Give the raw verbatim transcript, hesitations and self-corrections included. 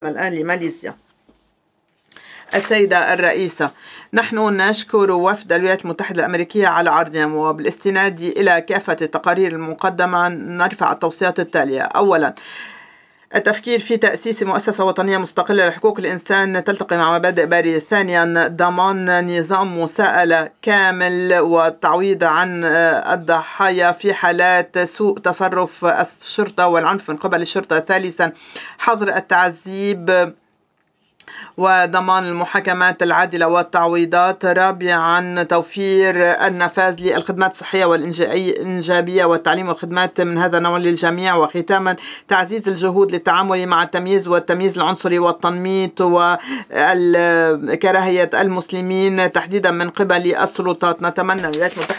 الآن لماليزيا. السيدة الرئيسة، نحن نشكر وفد الولايات المتحدة الأمريكية على عرضهم، وبالاستناد إلى كافة التقارير المقدمة نرفع التوصيات التالية. أولا، التفكير في تأسيس مؤسسة وطنية مستقلة لحقوق الإنسان تلتقي مع مبادئ باريس. ثانيا، ضمان نظام مساءلة كامل والتعويض عن الضحايا في حالات سوء تصرف الشرطة والعنف من قبل الشرطة. ثالثا، حظر التعذيب وضمان المحاكمات العادلة والتعويضات. رابعا، توفير النفاذ للخدمات الصحية والإنجابية والتعليم والخدمات من هذا النوع للجميع. وختاما، تعزيز الجهود للتعامل مع التمييز والتمييز العنصري والتنميط وكراهية المسلمين تحديدا من قبل السلطات. نتمنى الولايات المتحدة